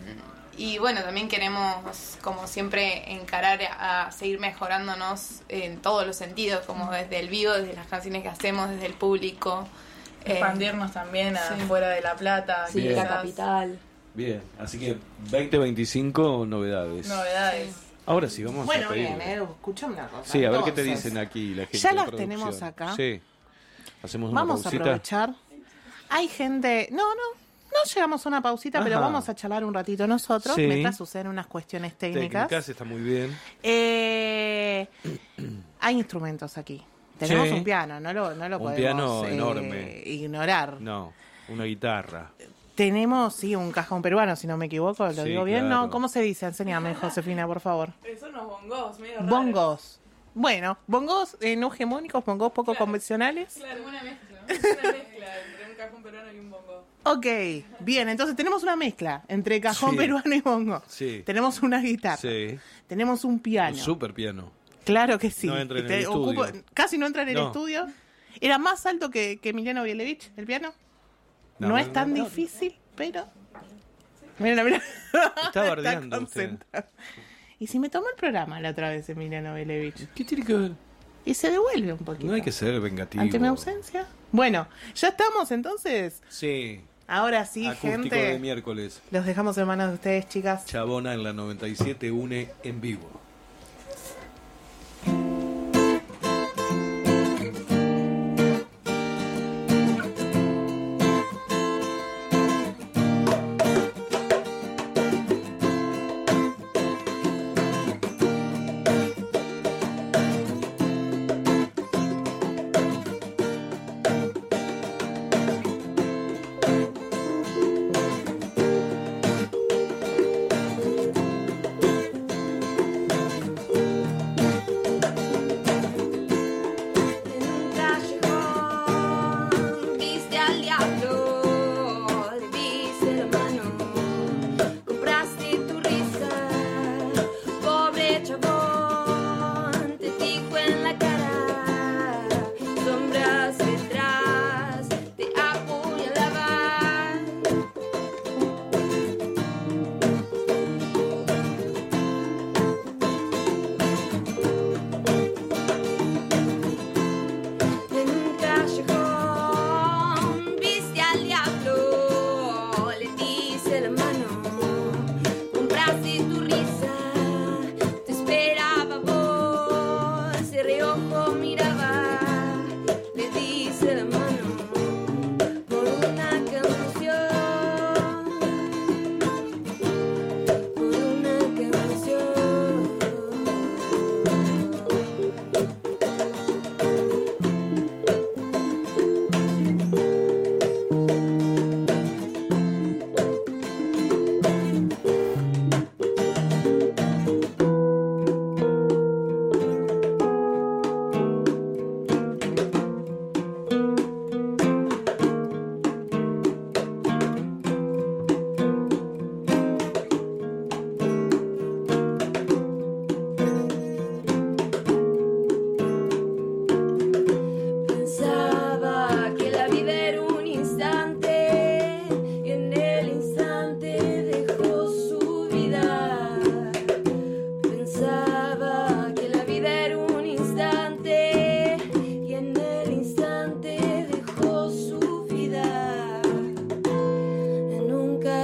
y bueno, también queremos, como siempre, encarar a, a seguir mejorándonos en todos los sentidos, como desde el vivo, desde las canciones que hacemos, desde el público. Expandirnos eh, también sí. afuera de La Plata. Sí, Bien. la capital. Bien, así que veinte veinticinco novedades. Novedades. Ahora sí, vamos bueno, a pedir. Bueno, bien, Edu, escuchame una cosa. Sí, a ver qué te Entonces, dicen aquí la gente. Ya de las producción. tenemos acá. Sí. Hacemos una Vamos pausita. a aprovechar. Hay gente... No, no, no llegamos a una pausita, Ajá. pero vamos a charlar un ratito nosotros, Sí. mientras suceden unas cuestiones técnicas. Técnicas, está muy bien. Eh, hay instrumentos aquí. Tenemos Sí. un piano, no lo, no lo Un podemos piano eh, enorme. ignorar. No, una guitarra. Tenemos, sí, un cajón peruano, si no me equivoco, ¿lo Sí, digo bien? claro. No, ¿cómo se dice? Enséñame, Josefina, por favor. Son unos bongos, medio raros. Bongos. Bueno, bongos eh, no hegemónicos, bongos poco Claro. convencionales. Claro, una mezcla. Es una mezcla entre un cajón peruano y un bongo. Ok, bien, entonces tenemos una mezcla entre cajón Sí. peruano y bongo. Sí. Tenemos una guitarra. Sí. Tenemos un piano. Un super piano. Claro que sí. No entra en Te el estudio. ocupo- casi no entra en el No. estudio. Era más alto que, que Emiliano Bielevich, el piano. No, No, es no, tan no. difícil, pero... Mira, mira. Está bardeando usted. concentrado. Y si me tomó el programa la otra vez Emiliano Bielevich. ¿Qué tiene que ver? Y se devuelve un poquito. No hay que ser vengativo. Ante mi ausencia. Bueno, ya estamos entonces. Sí. Ahora sí, Acústico gente. de miércoles. Los dejamos en manos de ustedes, chicas. Chabona en la noventa y siete une en vivo.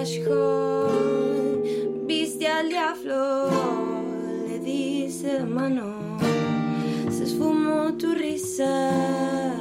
callejón, viste al diablo, le dice hermano, se esfumó tu risa.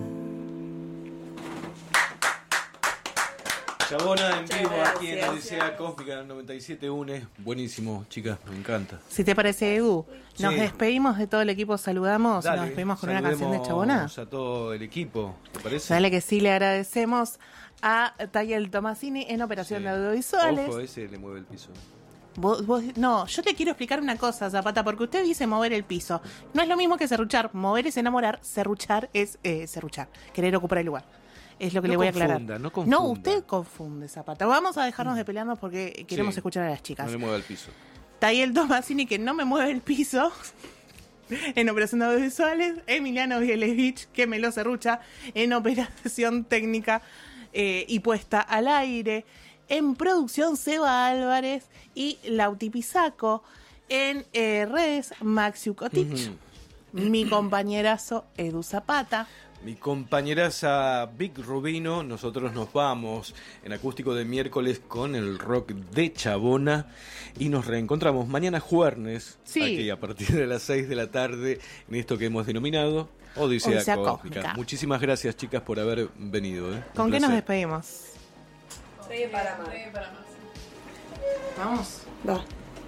Chabona en vivo Muchas aquí en gracias. Odisea Cósmica noventa y siete U N E. Buenísimo, chicas, me encanta. Si te parece, Edu, nos Sí. despedimos de todo el equipo, saludamos, Dale, nos despedimos con una canción de Chabona. saludemos a todo el equipo, ¿te parece? Dale que sí, le agradecemos a Tayel Tomasini en Operación Sí. de Audiovisuales. Ojo, ese le mueve el piso. Vos, vos- no, yo te quiero explicar una cosa, Zapata, porque usted dice mover el piso. No es lo mismo que serruchar. Mover es enamorar, serruchar es eh, serruchar, querer ocupar el lugar. Es lo que No le voy a aclarar. confunda, no confunda. No, usted confunde, Zapata. Vamos a dejarnos de pelearnos porque queremos Sí, escuchar a las chicas. No le mueva el piso. Tayel Tomasini, que no me mueve el piso. En Operación de Audiovisuales, Emiliano Bielevich, que me lo serrucha. En Operación Técnica eh, y Puesta al Aire. En producción, Seba Álvarez y Lauti Pisaco. En eh, redes, Maxiu Kotich. Mi compañerazo, Edu Zapata. Mi compañeraza Vic Rubino, nosotros nos vamos en acústico de miércoles con el rock de Chabona y nos reencontramos mañana jueves, Sí. aquí a partir de las seis de la tarde en esto que hemos denominado Odisea, Odisea Cósmica. Cósmica. Muchísimas gracias, chicas, por haber venido. ¿eh? ¿Con Un qué nos placer. despedimos? Soy para más. Vamos. Va.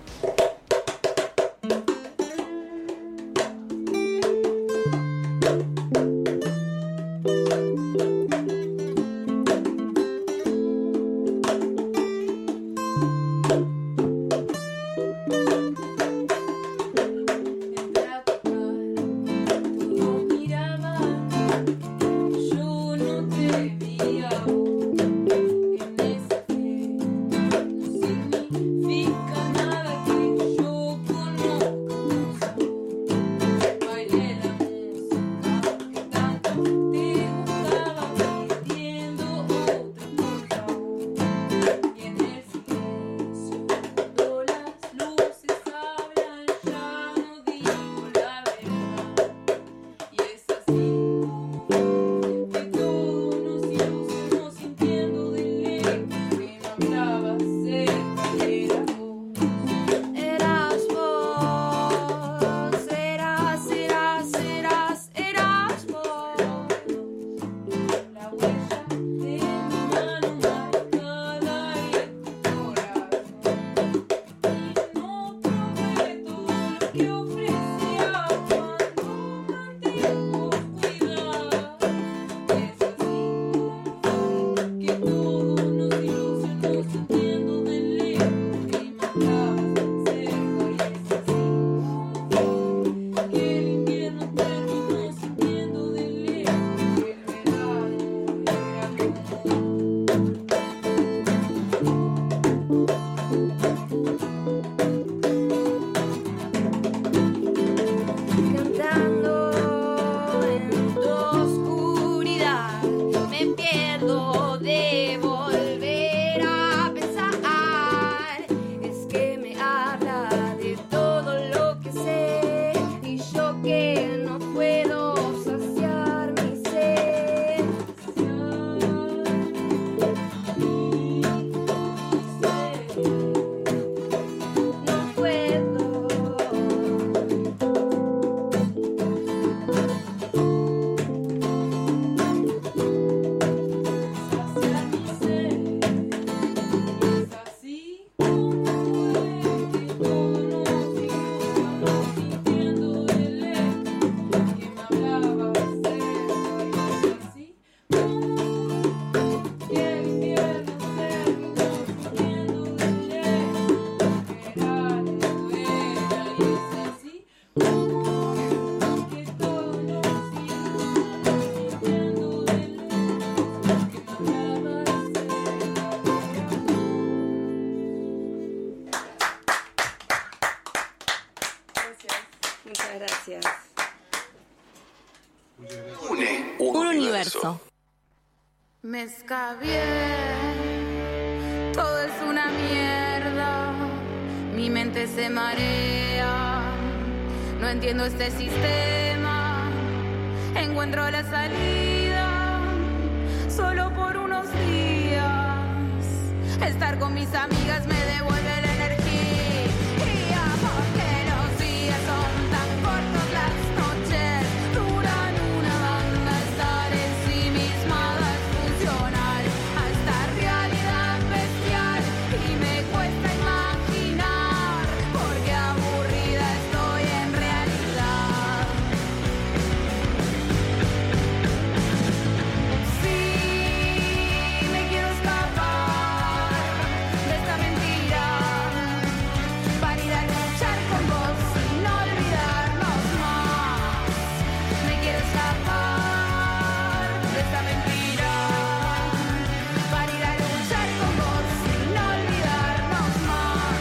Yo no te vi a vos en esa fe, no significa nada que yo conozca. Bailé la música que tanto te gustaba pidiendo otra por favor. Y en el silencio, cuando las luces hablan, ya no digo la verdad. Y es así. Que todo nos ilusionó sintiendo de lejos que no hablaba cerca, era vos. Eras vos, eras, eras, eras, eras vos. La huella de mi mano marcada en tu corazón. Y no probé todo lo que ofrecía cuando mantengo cuidado. Es así que todo nos ilusionó sintiendo de lejos que me hablabas cerca. Y es así que el invierno terminó sintiendo de lejos que el verano era común. Cantando en tu oscuridad, me pierdo de volver a pensar. Es que me habla de todo lo que sé y yo que no puedo saciar mi sed. No puedo. Saciar mi sed. Es así como fue que todo nos ilusionó sintiendo de lejos que me hablaba cerca. Y es así como que el invierno terminó sintiendo de lejos que el verano era. Y es así como que todo nos ilusionó sintiendo de lejos que me hablaba Muchas gracias. Une un universo. Me escabié, todo es una mierda, mi mente se marea, no entiendo este sistema, encuentro la salida solo por unos días, Estar con mis amigas me devuelve la energía, porque los días son tan cortos, las noches duran una banda. Estar ensimismada es funcional a esta realidad bestial y me cuesta imaginar porque aburrida estoy en realidad. Sí, me quiero escapar de esta mentira para ir a luchar con vos y no olvidarnos más. Me quiero escapar de esta mentira para ir a luchar con vos y no olvidarnos más.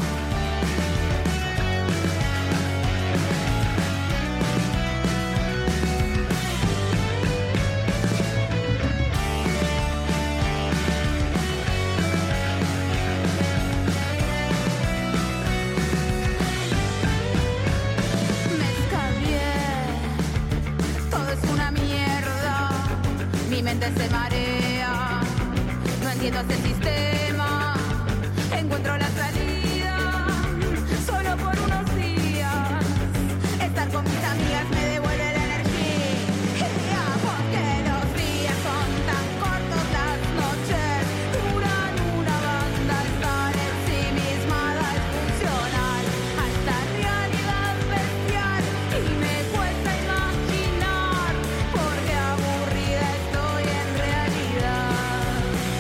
Me escabié, todo es una mierda, mi mente se marea, no entiendo este sistema, encuentro la salida, solo por unos días, estar con mis amigas me devuelve la energía, porque los días son tan cortos, las noches duran una banda. Estar ensimismada es funcional a esta realidad bestial y me cuesta imaginar porque aburrida estoy en realidad.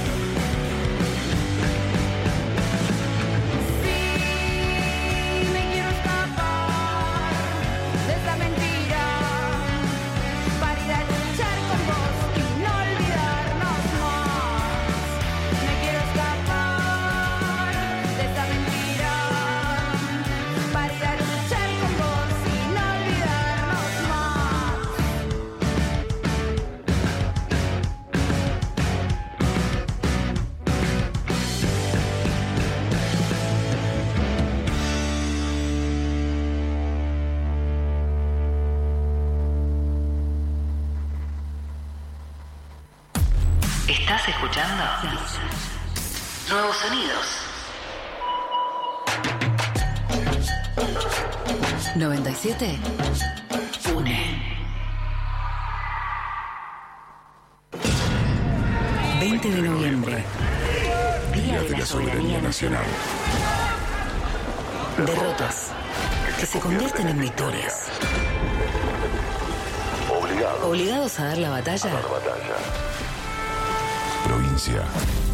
Sí, me quiero escapar de esta mentira para ir a luchar con vos y no olvidarnos más. Me quiero escapar de esta mentira para ir a luchar con vos y no olvidarnos más. ¿Estás escuchando? Nuevos sonidos. noventa y siete. Une. veinte de noviembre. Día de la Soberanía Nacional. Derrotas que se convierten en victorias. Obligados Obligados a dar la batalla. a dar batalla. Provincia.